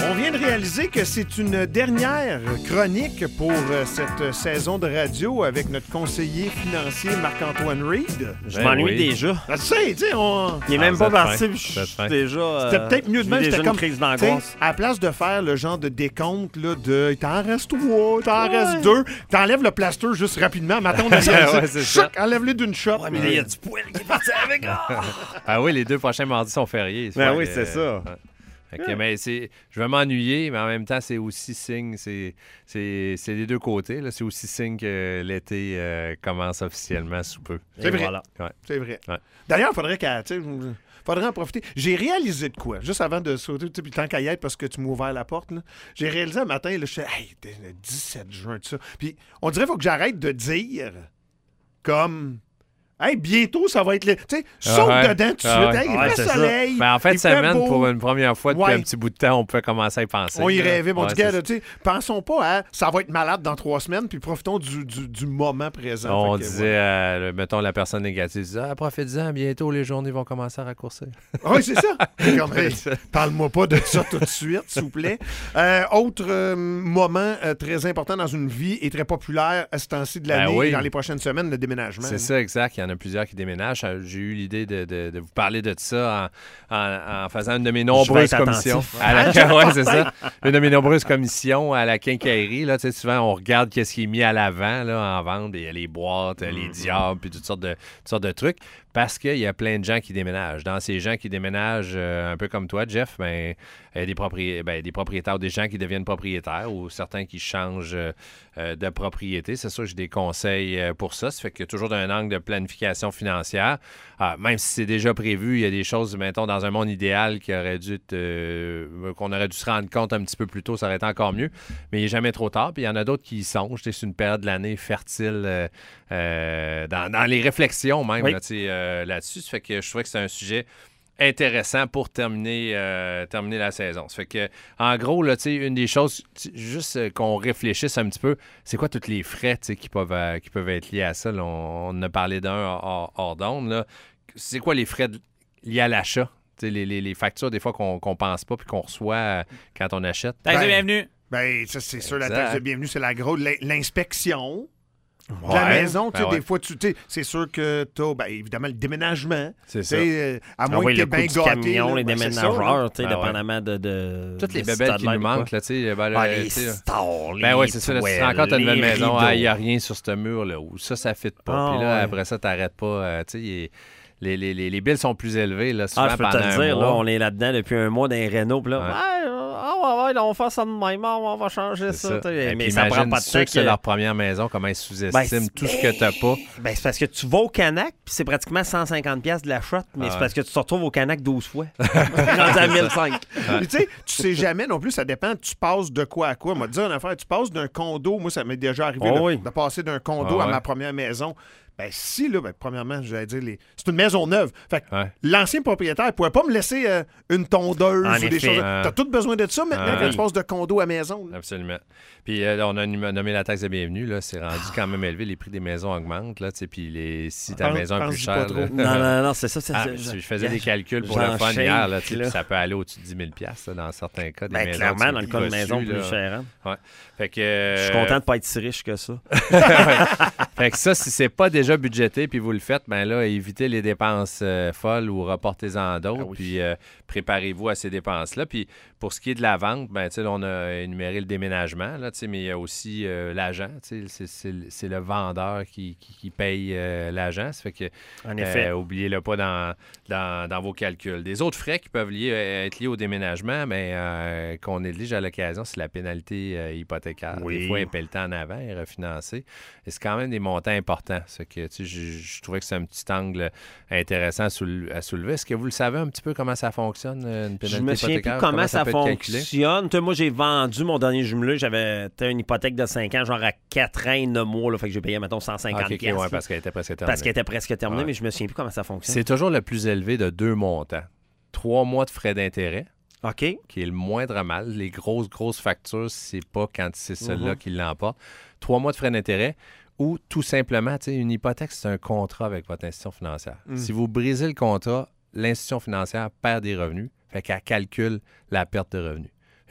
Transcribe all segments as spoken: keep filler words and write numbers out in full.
On vient de réaliser que c'est une dernière chronique pour euh, cette saison de radio avec notre conseiller financier Marc-Antoine Reed. Je Ben m'ennuie oui. déjà. Ben, tu sais, tu sais, on... Il est même Ah, pas vous êtes parti, fin. puis je Vous êtes suis fin. déjà... euh, C'était peut-être mieux de j'ai même. déjà C'était une comme, crise tu sais, d'angoisse. à la place de faire le genre de décompte là, de « il t'en reste trois, il t'en Ouais. reste deux », t'enlèves le plaster juste rapidement. Maintenant, on a réalisé, Ouais, c'est ça. choc, enlève-les d'une shot. Ouais, mais là, il y a du poil qui est parti avec. Ah! Ah oui, les deux prochains mardis sont fériés. Ben Fait oui, que, c'est ça. ouais. Fait que, mais c'est, je vais m'ennuyer, mais en même temps, c'est aussi signe, c'est, c'est, c'est des deux côtés. Là. C'est aussi signe que l'été euh, commence officiellement sous peu. C'est Et vrai. voilà. C'est vrai. Ouais. D'ailleurs, il faudrait qu'à... tu sais, faudrait en profiter. J'ai réalisé de quoi, juste avant de sauter, tu sais, puis tant qu'à y être, parce que tu m'as ouvert la porte, là, j'ai réalisé un matin, là, je suis hey, t'es le dix-sept juin, tout ça. Puis on dirait qu'il faut que j'arrête de dire comme... Hey, bientôt, ça va être le. Tu sais, saute ouais. dedans tout de suite. Ah ouais. Hey, il Ouais, fait c'est ça. soleil. Ben, en fin de il fait semaine, beau. pour une première fois depuis Ouais. un petit bout de temps, on peut commencer à y penser. On y là. rêvait. Bon, Ouais, du c'est gars, ça. là, tu sais, pensons pas à ça va être malade dans trois semaines, puis profitons du, du, du moment présent. On Fait que, disait, euh, le- mettons, la personne négative disait ah, profite-en, bientôt les journées vont commencer à raccourcir. Oui, c'est ça. Comme, hey, parle-moi pas de ça tout de suite, s'il vous plaît. Euh, autre euh, moment euh, très important dans une vie et très populaire à ce temps-ci de l'année Ben oui. et dans les prochaines semaines, le déménagement. C'est ça, exact. Il y en a plusieurs qui déménagent. Euh, J'ai eu l'idée de, de- de vous parler de ça en, en- en faisant une de mes nombreuses être commissions. attentif. À la, ouais, c'est ça. Une de mes nombreuses commissions à la quincaillerie. Là, tu sais, souvent, on regarde qu'est-ce qui est mis à l'avant là, en vente. Il y a les boîtes, les diables, puis toutes sortes de, toutes sortes de trucs. Parce qu'il y a plein de gens qui déménagent. Dans ces gens qui déménagent, euh, un peu comme toi, Jeff, ben, il y a des, propri- ben, des propriétaires ou des gens qui deviennent propriétaires ou certains qui changent euh, euh, de propriété. C'est sûr que j'ai des conseils euh, pour ça. Ça fait que toujours d'un angle de planification financière, ah, même si c'est déjà prévu, il y a des choses, mettons, dans un monde idéal qui aurait dû être, euh, qu'on aurait dû se rendre compte un petit peu plus tôt, ça aurait été encore mieux. Mais il n'est jamais trop tard. Puis il y en a d'autres qui y songent. Tu sais, c'est une période de l'année fertile euh, euh, dans, dans les réflexions même. Oui. Là, tu sais, euh, là-dessus. Ça fait que je trouvais que c'est un sujet intéressant pour terminer, euh, terminer la saison. Ça fait que, en gros, là, tu sais, une des choses, tu- juste euh, qu'on réfléchisse un petit peu, c'est quoi tous les frais tu sais, qui peuvent, euh, qui peuvent être liés à ça? Là, on, on en a parlé d'un hors, hors d'onde. Là. C'est quoi les frais de- liés à l'achat? Tu sais, Les, les, les factures, des fois, qu'on qu'on pense pas puis qu'on reçoit euh, quand on achète. Taxe de Ben, bienvenue. Ben, ça, c'est sûr, la Exact. taxe de bienvenue, c'est la grosse. l'in- L'inspection. De Ouais. la maison, tu sais, Ben ouais. des fois, tu sais, c'est sûr que tu as, ben, évidemment, le déménagement. C'est Tu ça. sais, euh, à Ah moins oui, que le tu coût bien du gâté. camion, là, les ben, c'est ça, là. déménageurs, tu sais, Ben ouais. dépendamment de, de... Toutes les de bébelles si qui t'as nous de l'aide ou manquent, quoi. là, tu sais. Ben, Ah, là, les tu sais, là. stores, Ben oui, les c'est ça. Là, tu te toiles, rends compte, t'as une les nouvelle maison, rideaux. il n'y a rien sur ce mur-là, ou ça, ça ne fit pas. Ah, Puis là, ouais. après ça, t'arrêtes pas. euh, tu sais, il est- les, les, les, les billes sont plus élevées, là, souvent Ah, je peux te pendant le un dire, mois. là, on est là-dedans depuis un mois dans les Renault, puis là, Ouais. ouais, euh, ah ouais, ouais, là, on va faire ça de même, ah, on va changer C'est ça. ça. tu sais, Et mais puis ça prend imagine pas de ceux temps que c'est que- leur première maison, comment ils sous-estiment Ben, tout ce que t'as pas. Ben, c'est parce que tu vas au Canac, puis c'est pratiquement cent cinquante dollars de la shot, mais Ah c'est ouais. parce que tu te retrouves au Canac douze fois. Rendu à mille cinq. Puis tu sais, tu sais jamais non plus, ça dépend, tu passes de quoi à quoi. Moi, te dire une affaire, tu passes d'un condo, moi, ça m'est déjà arrivé Oh de, oui. de passer d'un condo Ah à ouais. ma première maison. Ben, si, là, ben, premièrement, j'allais dire, les... c'est une maison neuve. Fait que Ouais. l'ancien propriétaire ne pouvait pas me laisser euh, une tondeuse En ou des effet. choses. Ah. T'as tout besoin de ça maintenant Ah quand oui. tu passes de condo à maison. là. Absolument. Puis euh, là, on a nom- nommé la taxe de bienvenue, là, c'est rendu quand même élevé, les prix des maisons augmentent, là, tu sais, puis les, si ta Pense- maison est plus pense-y pas chère... trop. là- Non, non, non, c'est ça. c'est Ah, ça. je faisais des calculs pour le j'en fun shake, hier, là, tu sais, là. puis ça peut aller au-dessus de dix mille dollars là, dans certains cas. Des Ben, maisons clairement, qui sont dans le cas de bossues, maison là. plus chère. hein. Ouais. Fait que, euh, Je suis content de pas être si riche que ça. Fait que ça, si c'est pas déjà budgété puis vous le faites, ben là, évitez les dépenses euh, folles ou reportez-en d'autres. Ah oui. Puis euh, préparez-vous à ces dépenses-là. Puis pour ce qui est de la vente, ben, tu sais, là, on a énuméré le déménagement, là, tu sais, mais il y a aussi euh, l'agent. tu sais, C'est, c'est, c'est le vendeur qui, qui, qui paye euh, l'agent. Ça fait que En effet. euh, oubliez-le pas dans, dans, dans vos calculs. Des autres frais qui peuvent lier, euh, être liés au déménagement, mais euh, qu'on néglige à l'occasion, c'est la pénalité euh, hypothécaire. Oui. Des fois, elle paie le temps en avant, elle est refinancée. Et c'est quand même des montants importants. C'est que, tu sais, je, je trouvais que c'est un petit angle intéressant à, soule- à soulever. Est-ce que vous le savez un petit peu comment ça fonctionne, euh, une pénalité Je me souviens plus hypothécaire? comment, ça, peut être calculé? fonctionne. Tu sais, moi, j'ai vendu mon dernier jumelé. J'avais t'as une hypothèque de cinq ans, genre à quatre ans et neuf mois. Là, fait que j'ai payé, mettons, cent Ah, cinquante ok, ok, piastres, ouais, là, parce qu'elle était presque terminée. parce qu'elle était presque terminée, Ouais. mais je me souviens plus comment ça fonctionne. C'est toujours le plus élevé de deux montants. Trois mois de frais d'intérêt, OK. qui est le moindre mal. Les grosses, grosses factures, c'est pas quand c'est celle-là Mhm. qui l'emporte. Trois mois de frais d'intérêt ou tout simplement, tu sais, une hypothèque, c'est un contrat avec votre institution financière. Mm. Si vous brisez le contrat, l'institution financière perd des revenus, fait qu'elle calcule la perte de revenus.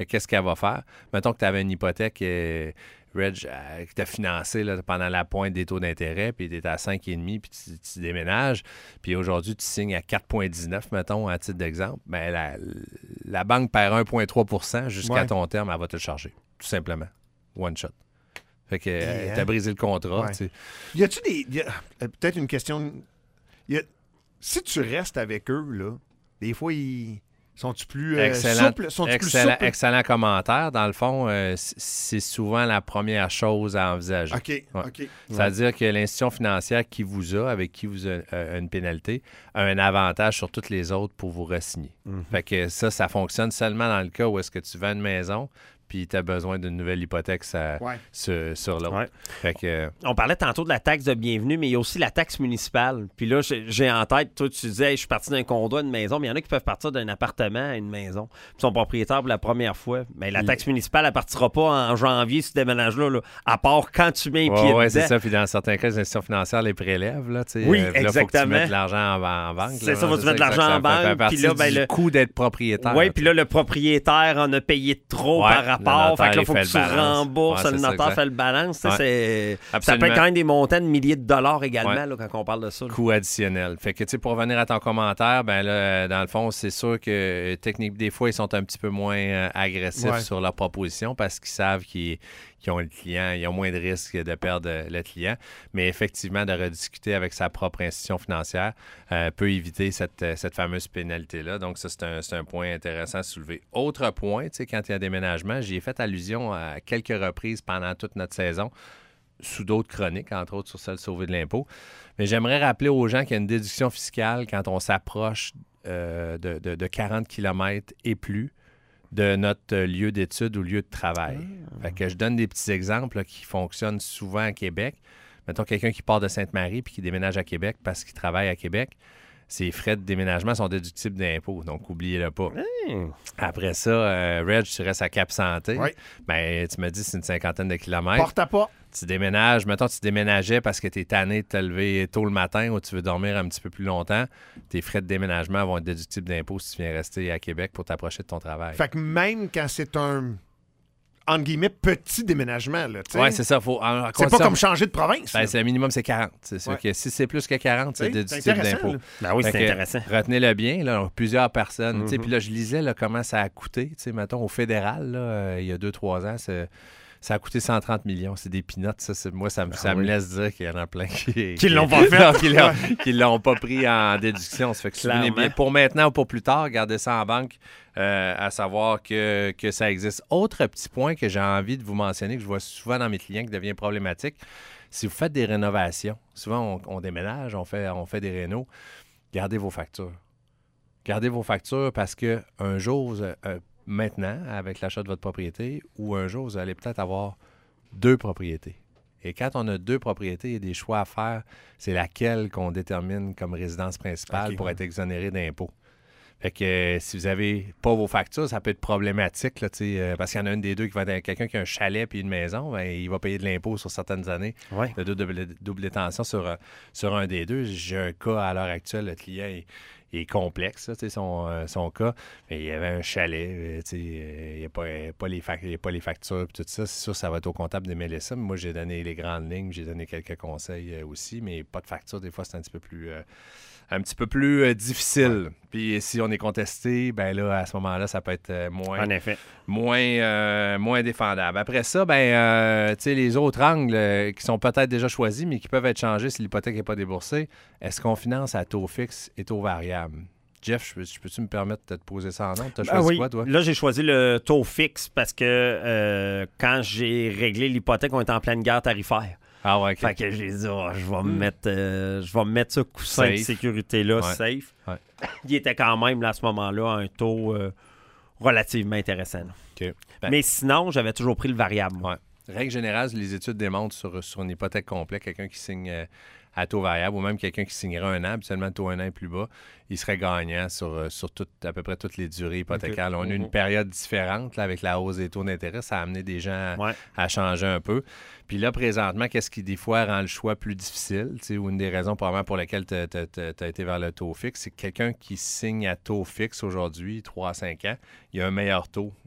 Fait que qu'est-ce qu'elle va faire? Mettons que tu avais une hypothèque, euh, Reg, euh, qui t'a financé là, pendant la pointe des taux d'intérêt, puis tu es à cinq virgule cinq, puis tu, tu déménages, puis aujourd'hui, tu signes à quatre virgule dix-neuf, mettons, à titre d'exemple. Bien, la, la banque perd un virgule trois pour cent jusqu'à Ouais. ton terme, elle va te le charger, tout simplement. One shot. Fait que euh, hein? t'as brisé le contrat. Ouais. Tu sais. Y a-tu des. y a- euh, peut-être une question. Y a- si tu restes avec eux, là, des fois, ils. Sont-tu plus euh, Excellent, souples? Sont-tu plus excellent, souples? excellent commentaire. Dans le fond, euh, c- c'est souvent la première chose à envisager. OK, Ouais. OK. C'est-à-dire que l'institution financière qui vous a, avec qui vous a euh, une pénalité, a un avantage sur toutes les autres pour vous re-signer. Fait que ça, ça fonctionne seulement dans le cas où est-ce que tu vends une maison puis tu as besoin d'une nouvelle hypothèque ça, Ouais. sur, sur l'autre. Ouais. Fait que, euh, On parlait tantôt de la taxe de bienvenue, mais il y a aussi la taxe municipale. Puis là, j'ai j'ai en tête, toi, tu disais, hey, je suis parti d'un condo à une maison, mais il y en a qui peuvent partir d'un appartement à une maison. Puis ils sont propriétaires pour la première fois. Mais la taxe municipale, elle partira pas en janvier, ce déménage-là, là, à part quand tu mets un pied ouais, ouais, dedans. c'est ça. Puis dans certains cas, les institutions financières les prélèvent. Là, tu sais. Oui, Euh, puis là, faut que tu exactement. mettes de l'argent en, en banque. C'est là, ça, faut que tu mettes de l'argent exact. en Ça fait banque, partie puis là, ben, du le- coût d'être propriétaire. Oui, puis là, le propriétaire en a payé trop Ouais, par le rapport. notaire, Fait que là, il faut fait que le tu balance. rembourses. Ouais, le c'est ça, notaire exact. fait le balance. tu sais, Ouais. c'est- Ça peut Absolument. être quand même des montants de milliers de dollars également Ouais. là, quand on parle de ça. là. Coût additionnel. Fait que, tu sais, pour revenir à ton commentaire, ben là, euh, dans le fond, c'est sûr que euh, technique, des fois, ils sont un petit peu moins euh, agressifs Ouais. sur leur proposition parce qu'ils savent qu'ils, qu'ils ont le client, ils ont moins de risques de perdre euh, le client. Mais effectivement, de rediscuter avec sa propre institution financière euh, peut éviter cette, euh, cette fameuse pénalité-là. Donc, ça, c'est un, c'est un point intéressant à soulever. Autre point, tu sais, quand il y a un déménagement, j'y ai fait allusion à quelques reprises pendant toute notre saison, sous d'autres chroniques, entre autres sur celle sauvée de l'impôt. Mais j'aimerais rappeler aux gens qu'il y a une déduction fiscale quand on s'approche euh, de, de- de quarante kilomètres et plus de notre lieu d'études ou lieu de travail. Fait que je donne des petits exemples là, qui fonctionnent souvent à Québec. Mettons quelqu'un qui part de Sainte-Marie puis qui déménage à Québec parce qu'il travaille à Québec. Ses frais de déménagement sont déductibles d'impôt, donc oubliez-le pas. Après ça, euh, Reg, tu restes à Cap-Santé. Oui. Ben, tu me dis c'est une cinquantaine de kilomètres. Porte à porte. Tu déménages, mettons tu déménageais parce que tu es tanné de te lever tôt le matin ou tu veux dormir un petit peu plus longtemps, tes frais de déménagement vont être déductibles d'impôt si tu viens rester à Québec pour t'approcher de ton travail. Fait que même quand c'est un, entre guillemets, petit déménagement, là, tu sais. Oui, c'est ça. Faut, en- en C'est pas condition- comme changer de province. Ben, là. c'est le minimum, c'est quarante. C'est sûr Ouais. que si c'est plus que quarante, c'est Tu sais, déductible intéressant, d'impôt. là. Ben oui, Fait c'est que, intéressant. Retenez-le bien, là, plusieurs personnes. tu sais, Mhm. Puis là, je lisais là, comment ça a coûté. tu sais, Mettons, au fédéral, là, euh, il y a deux trois ans, c'est- ça a coûté cent trente millions. C'est des peanuts. Ça, c'est- moi, ça, me- ça me oui. laisse dire qu'il y en a plein qui Qui l'ont pas fait. Non, qui l'ont, qui l'ont pas pris en déduction. Ça fait que souvenez Clairement. bien, pour maintenant ou pour plus tard, gardez ça en banque, euh, à savoir que, que ça existe. Autre petit point que j'ai envie de vous mentionner, que je vois souvent dans mes clients qui devient problématique, si vous faites des rénovations, souvent on, on déménage, on fait, on fait des rénos, gardez vos factures. Gardez vos factures parce que un jour, vous, euh, maintenant, avec l'achat de votre propriété, ou un jour, vous allez peut-être avoir deux propriétés. Et quand on a deux propriétés, il y a des choix à faire. C'est laquelle qu'on détermine comme résidence principale Ok. pour être exonéré d'impôts. Fait que euh, si vous n'avez pas vos factures, ça peut être problématique, là, tu sais, euh, parce qu'il y en a une des deux qui va être quelqu'un qui a un chalet puis une maison, ben, il va payer de l'impôt sur certaines années, Ouais. de double, double détention sur, un- sur un des deux. J'ai un cas à l'heure actuelle, le client est, est complexe, là, tu sais, son, euh, son cas. Mais il y avait un chalet, euh, tu sais, euh, il n'y a, pas, euh, pas les fac- il y a pas les factures puis tout ça. C'est sûr, ça va être au comptable de mêler ça. Mais moi, j'ai donné les grandes lignes, j'ai donné quelques conseils euh, aussi, mais pas de facture, des fois, c'est un petit peu plus... euh, un petit peu plus euh, difficile. Puis si on est contesté, ben là, à ce moment-là, ça peut être euh, moins, En effet. moins, euh, moins défendable. Après ça, ben, euh, tu sais, les autres angles euh, qui sont peut-être déjà choisis, mais qui peuvent être changés si l'hypothèque n'est pas déboursée, est-ce qu'on finance à taux fixe et taux variable? Jeff, je peux- je peux-tu me permettre de te poser ça en ordre? Tu as Ah choisi oui. quoi, toi? Là, j'ai choisi le taux fixe parce que euh, quand j'ai réglé l'hypothèque, on était en pleine guerre tarifaire. Ah ouais, OK. Fait que j'ai dit, oh, je vais me mettre euh, je vais me mettre ce coussin de Safe. sécurité-là, Ouais. safe. Ouais. Il était quand même, là, à ce moment-là, à un taux euh, relativement intéressant. là. OK. Ben, Mais sinon, j'avais toujours pris le variable. moi. Ouais. Règle générale, les études démontrent sur, sur une hypothèque complète, quelqu'un qui signe euh, à taux variable ou même quelqu'un qui signerait un an, habituellement le taux un an est plus bas, il serait gagnant sur, euh, sur tout- à peu près toutes les durées hypothécaires. Là, on a eu une Mhm. période différente là, avec la hausse des taux d'intérêt. Ça a amené des gens à, Ouais. à changer un peu. Puis là, présentement, qu'est-ce qui, des fois, rend le choix plus difficile? Tu sais, ou une des raisons probablement pour lesquelles tu as été vers le taux fixe, c'est que quelqu'un qui signe à taux fixe aujourd'hui, trois à cinq ans, il a un meilleur taux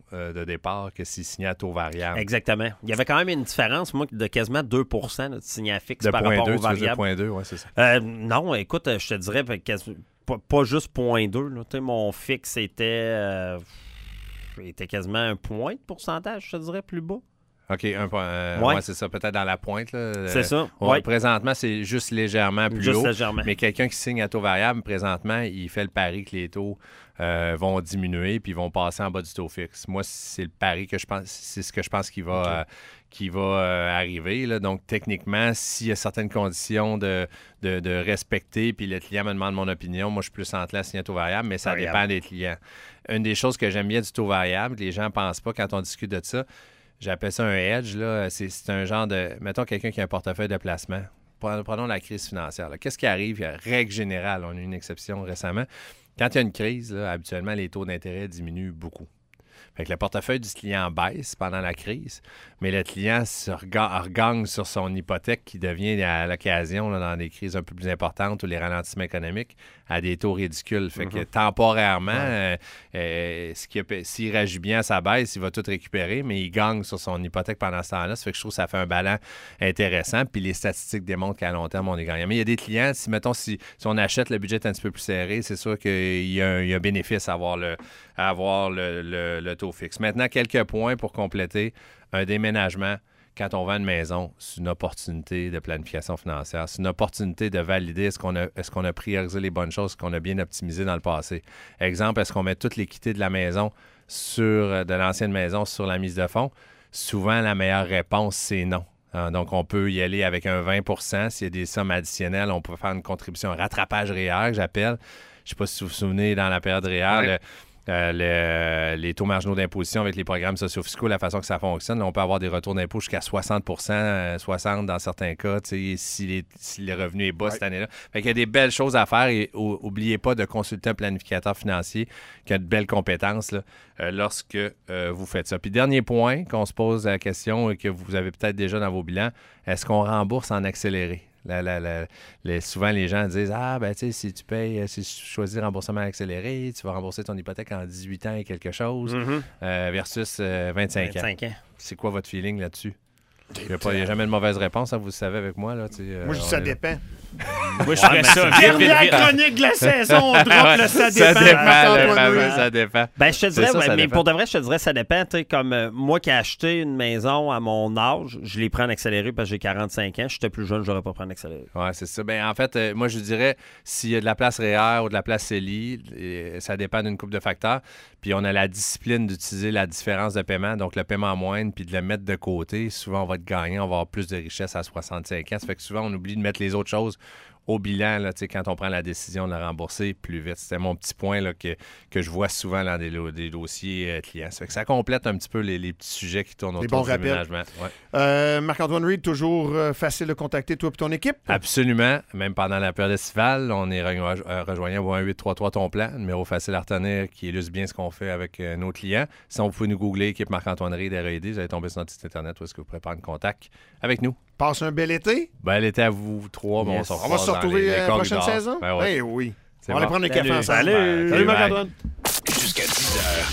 euh, de départ que s'il signait à taux variable. Exactement. Il y avait quand même une différence, moi, de quasiment deux pour cent là, de signé à fixe De par point rapport deux, au variable. de point deux, oui, c'est ça. Euh, non, écoute, je te dirais quasi- pas, pas juste point deux. Là. Tu sais, mon fixe était, euh, était quasiment un point de pourcentage, je te dirais, plus bas. OK, un point. Euh, Ouais. ouais, c'est ça, peut-être dans la pointe. Là. C'est Euh, ça, ouais, ouais. Présentement, c'est juste légèrement plus Juste haut. légèrement. Mais quelqu'un qui signe à taux variable, présentement, il fait le pari que les taux euh, vont diminuer puis vont passer en bas du taux fixe. Moi, c'est le pari que je pense, c'est ce que je pense qu'il va, OK. euh, qui va euh, arriver. Là. Donc, techniquement, s'il y a certaines conditions de, de, de respecter, puis le client me demande mon opinion, moi, je suis plus enclin à signer à taux variable, mais ça Variable. dépend des clients. Une des choses que j'aime bien du taux variable, que les gens ne pensent pas quand on discute de ça, j'appelle ça un hedge. Là. C'est, c'est un genre de... Mettons quelqu'un qui a un portefeuille de placement. Prenons, prenons la crise financière. Là. Qu'est-ce qui arrive? Il y a règle générale, on a eu une exception récemment. Quand il y a une crise, là, habituellement, les taux d'intérêt diminuent beaucoup. Fait que le portefeuille du client baisse pendant la crise, mais le client se rega- regagne sur son hypothèque qui devient à l'occasion, là, dans des crises un peu plus importantes ou les ralentissements économiques, à des taux ridicules. Fait que temporairement, euh, euh, ce qui a- s'il réagit bien à sa baisse, il va tout récupérer, mais il gagne sur son hypothèque pendant ce temps-là. Ça fait que je trouve que ça fait un ballon intéressant. Puis les statistiques démontrent qu'à long terme, on est gagnant. Mais il y a des clients, si mettons, si, si on achète, le budget est un petit peu plus serré, c'est sûr qu'il y a un, il y a un bénéfice à avoir le, à avoir le, le, le taux fixe. Maintenant, quelques points pour compléter. Un déménagement, quand on vend une maison, c'est une opportunité de planification financière. C'est une opportunité de valider est-ce qu'on a, est-ce qu'on a priorisé les bonnes choses, est-ce qu'on a bien optimisé dans le passé. Exemple, est-ce qu'on met toute l'équité de la maison sur, de l'ancienne maison sur la mise de fonds? Souvent, la meilleure réponse, c'est non. Euh, donc, on peut y aller avec un vingt pour cent. S'il y a des sommes additionnelles, on peut faire une contribution, un rattrapage réel, que j'appelle. Je ne sais pas si vous vous souvenez, dans la période réelle, Ouais. Euh, le- les taux marginaux d'imposition avec les programmes sociofiscaux, la façon que ça fonctionne, là, on peut avoir des retours d'impôt jusqu'à soixante pour cent, euh, soixante dans certains cas, tu sais, si, les, si le revenu est bas Ouais. cette année-là. Fait qu'il y a des belles choses à faire et ou- oubliez pas de consulter un planificateur financier qui a de belles compétences là, euh, lorsque euh, vous faites ça. Puis dernier point qu'on se pose la question et que vous avez peut-être déjà dans vos bilans, est-ce qu'on rembourse en accéléré? La, la, la, les, souvent, les gens disent « Ah, ben tu sais, si tu payes, si tu choisis remboursement accéléré, tu vas rembourser ton hypothèque en dix-huit ans et quelque chose Mhm. euh, versus euh, vingt-cinq ans. vingt-cinq ans. C'est quoi votre feeling là-dessus? Il n'y a, pas- il y a jamais de mauvaise réponse, hein, vous le savez avec moi. Là, tu sais, euh, Moi, je dis on ça est là. dépend. Moi, je ferais ça vite, vite, Dernière vite. chronique de la saison, on drop Ouais, le ça ça dépend. dépend, Marc-Antoine le fameux, Louis. ça dépend. Ben, je te dirais, ça, ouais, ça mais dépend. pour de vrai, je te dirais, ça dépend. Tu sais, comme euh, moi qui ai acheté une maison à mon âge, je l'ai pris en accéléré parce que j'ai quarante-cinq ans. Si j'étais plus jeune, je n'aurais pas pris en accéléré. Oui, c'est ça. Ben, en fait, euh, moi, je dirais, s'il y a de la place R E E R ou de la place C E L I, euh, ça dépend d'une couple de facteurs. Puis on a la discipline d'utiliser la différence de paiement, donc le paiement moindre, puis de le mettre de côté. Souvent, on va être gagnant, on va avoir plus de richesse à soixante-cinq ans. Ça fait que souvent, on oublie de mettre les autres choses au bilan là, tu sais, quand on prend la décision de le rembourser plus vite. C'était mon petit point là, que, que je vois souvent dans des, lo- des dossiers euh, clients. Ça fait que ça complète un petit peu les, les petits sujets qui tournent Des autour bons du rappels. déménagement. Ouais. Euh, Marc-Antoine Reed, toujours euh, facile de contacter toi et ton équipe. Absolument. Même pendant la période estivale, on est re- euh, rejoignable au un huit trois trois ton plan, numéro facile à retenir qui illustre bien ce qu'on fait avec euh, nos clients. Sinon, vous pouvez nous googler équipe Marc-Antoine Reed R E D. Vous allez tomber sur notre site internet où est-ce que vous pourrez prendre contact avec nous. Passe un bel été. Ben, elle était à vous trois. mais Yes. on, On va se retrouver la prochaine saison. Ben ouais. Eh oui. C'est On va aller bon. prendre les Salut. cafés ensemble. Salut. Salut Bye. Marc-Antoine. Jusqu'à dix heures.